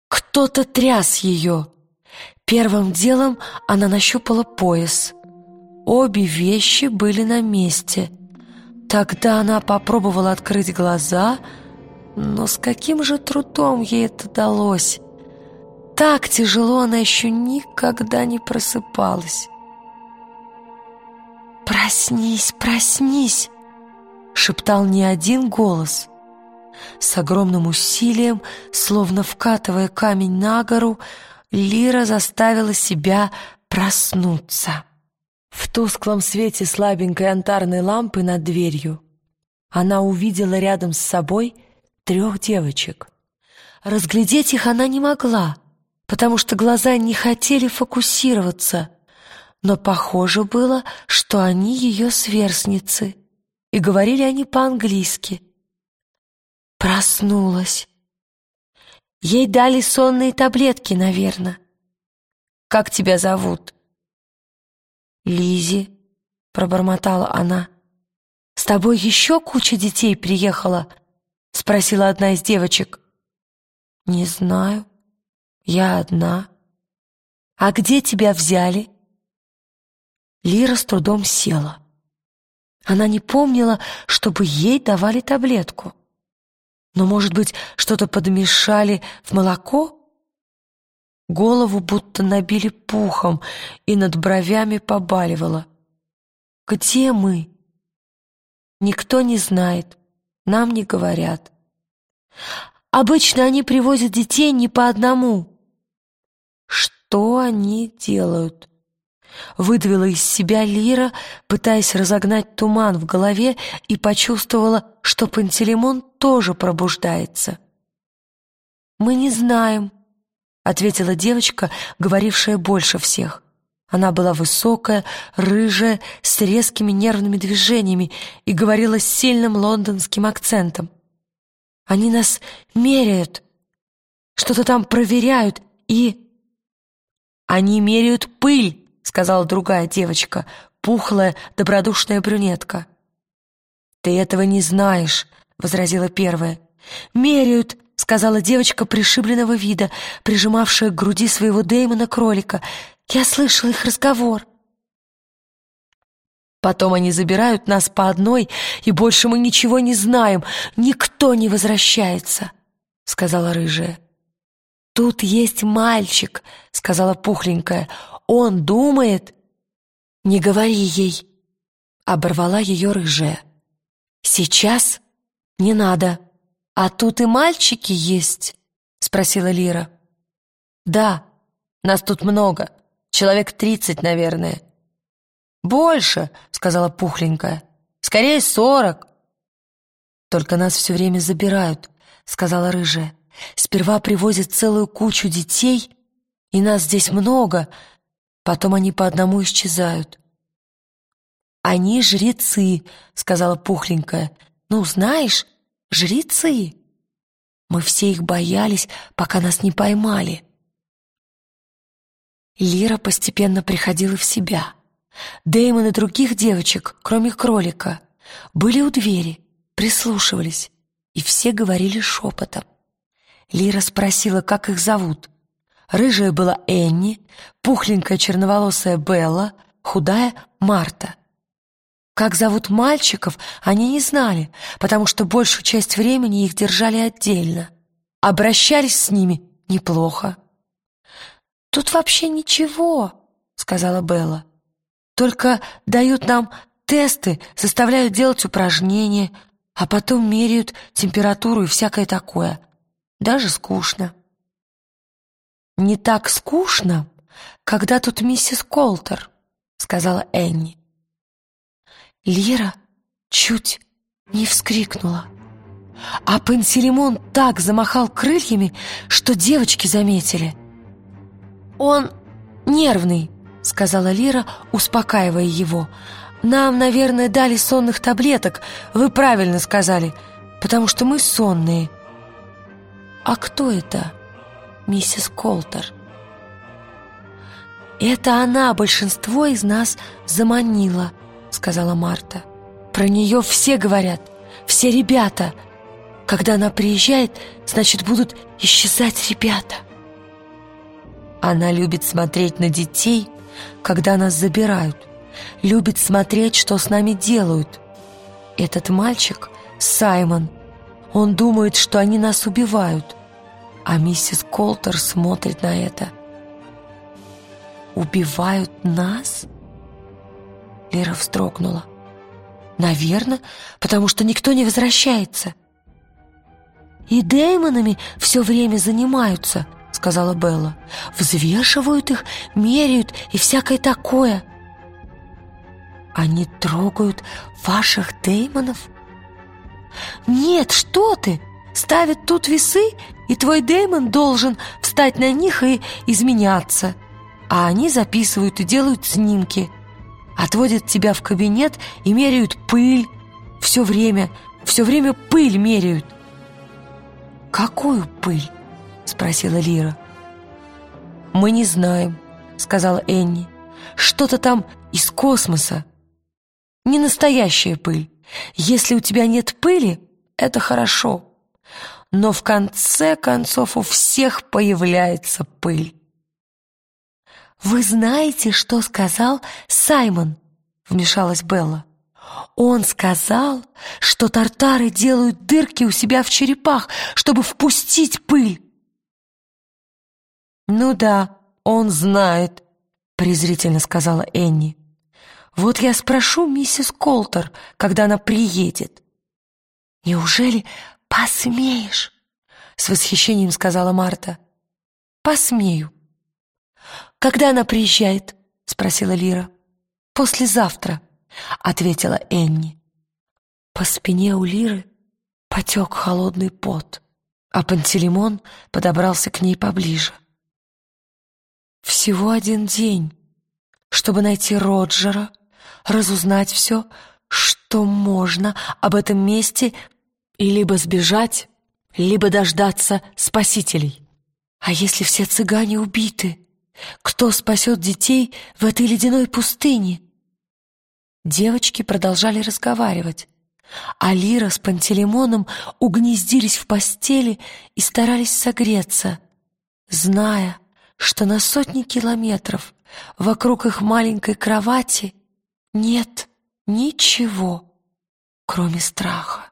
Кто-то тряс ее. Первым делом она нащупала пояс. Обе вещи были на месте. Тогда она попробовала открыть глаза, но с каким же трудом ей это далось. Так тяжело она еще никогда не просыпалась. «Проснись, проснись!» — шептал не один голос. С огромным усилием, словно вкатывая камень на гору, Лира заставила себя проснуться. В тусклом свете слабенькой янтарной лампы над дверью она увидела рядом с собой 3 девочек. Разглядеть их она не могла, потому что глаза не хотели фокусироваться, но похоже было, что они ее сверстницы, и говорили они по-английски. Проснулась. Ей дали сонные таблетки, наверное. «Как тебя зовут?» «Лизи», — пробормотала она. «С тобой еще куча детей приехала?» — спросила одна из девочек. «Не знаю. Я одна». «А где тебя взяли?» Лира с трудом села. Она не помнила, чтобы ей давали таблетку. Но, может быть, что-то подмешали в молоко? Голову будто набили пухом, и над бровями побаливало. «Где мы?» «Никто не знает, нам не говорят. Обычно они привозят детей не по одному». «Что они делают?» Выдавила из себя Лира, пытаясь разогнать туман в голове, и почувствовала, что Пантелеймон тоже пробуждается. «Мы не знаем», — ответила девочка, говорившая больше всех. Она была высокая, рыжая, с резкими нервными движениями и говорила с сильным лондонским акцентом. «Они нас меряют, что-то там проверяют и...» «Они меряют пыль», — сказала другая девочка, пухлая, добродушная брюнетка. «Ты этого не знаешь», — возразила первая. «Меряют», — сказала девочка пришибленного вида, прижимавшая к груди своего Дэймона-кролика. «Я слышала их разговор». «Потом они забирают нас по одной, и больше мы ничего не знаем. Никто не возвращается», — сказала рыжая. «Тут есть мальчик», — сказала пухленькая. «Он думает...» «Не говори ей», — оборвала ее рыжая. «Сейчас не надо». «А тут и мальчики есть?» — спросила Лира. «Да, нас тут много, человек 30, наверное». «Больше», — сказала пухленькая. «Скорее 40». «Только нас все время забирают», — сказала рыжая. «Сперва привозят целую кучу детей, и нас здесь много, потом они по одному исчезают». «Они жрецы», — сказала пухленькая. «Ну, знаешь, жрецы. Мы все их боялись, пока нас не поймали». Лира постепенно приходила в себя. Дэймон и других девочек, кроме кролика, были у двери, прислушивались, и все говорили шепотом. Лира спросила, как их зовут. Рыжая была Энни, пухленькая черноволосая Белла, худая Марта. Как зовут мальчиков, они не знали, потому что большую часть времени их держали отдельно. Обращались с ними неплохо. «Тут вообще ничего», — сказала Белла. «Только дают нам тесты, заставляют делать упражнения, а потом меряют температуру и всякое такое. Даже скучно». «Не так скучно, когда тут миссис Колтер», — сказала Энни. Лира чуть не вскрикнула. А Пантелеймон так замахал крыльями, что девочки заметили. «Он нервный», — сказала Лира, успокаивая его. «Нам, наверное, дали сонных таблеток, вы правильно сказали, потому что мы сонные». «А кто это, миссис Колтер?» «Это она большинство из нас заманила», — сказала Марта. «Про нее все говорят, все ребята. Когда она приезжает, значит, будут исчезать ребята». Она любит смотреть на детей, когда нас забирают, любит смотреть, что с нами делают. Этот мальчик, Саймон, он думает, что они нас убивают, а миссис Колтер смотрит на это. «Убивают нас?» Лира вздрогнула. «Наверное, потому что никто не возвращается». «И Дэймонами все время занимаются», — сказала Белла. «Взвешивают их, меряют и всякое такое». «Они трогают ваших Дэймонов?» «Нет, что ты! Ставят тут весы, и твой Дэймон должен встать на них и изменяться. А они записывают и делают снимки. Отводят тебя в кабинет и меряют пыль. Все время пыль меряют». «Какую пыль?» — спросила Лира. «Мы не знаем», — сказала Энни. «Что-то там из космоса. Не настоящая пыль. Если у тебя нет пыли, это хорошо. Но в конце концов у всех появляется пыль». «Вы знаете, что сказал Саймон?» — вмешалась Белла. «Он сказал, что тартары делают дырки у себя в черепах, чтобы впустить пыль». «Ну да, он знает», — презрительно сказала Энни. «Вот я спрошу миссис Колтер, когда она приедет». «Неужели посмеешь?» — с восхищением сказала Марта. «Посмею». «Когда она приезжает?» — спросила Лира. «Послезавтра», — ответила Энни. По спине у Лиры потек холодный пот, а Пантелеймон подобрался к ней поближе. Всего один день, чтобы найти Роджера, разузнать все, что можно об этом месте, и либо сбежать, либо дождаться спасителей. А если все цыгане убиты, кто спасет детей в этой ледяной пустыне? Девочки продолжали разговаривать, а Лира с Пантелеймоном угнездились в постели и старались согреться, зная, что на сотни километров вокруг их маленькой кровати нет ничего, кроме страха.